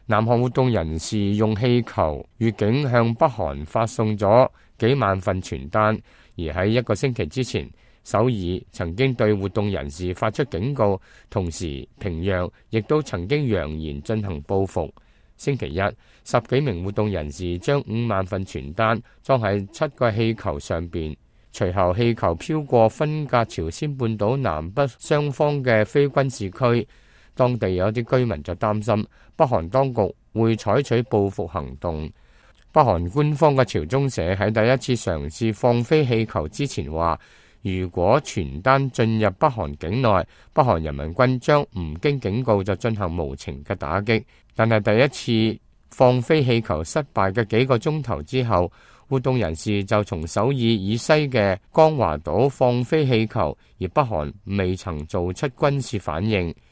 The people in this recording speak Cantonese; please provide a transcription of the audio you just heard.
南韓活動人士用氣球越境向北韓發送咗幾萬份傳單，而喺一個星期之前，首爾曾經對活動人士發出警告，同時平壤亦都曾經揚言進行報復。星期一，10幾名活動人士將5萬份傳單裝喺7個氣球上邊，隨後氣球飄過分隔朝鮮半島南北雙方嘅非軍事區，當地有啲居民就擔心北韓當局會採取報復行動。北韓官方嘅朝中社喺第一次嘗試放飛氣球之前話，如果傳單進入北韓境內，北韓人民軍將唔經警告就進行無情嘅打擊。但係第一次放飛氣球失敗嘅幾個鐘頭之後，活動人士就從首爾以西嘅江華島放飛氣球，而北韓未曾做出軍事反應。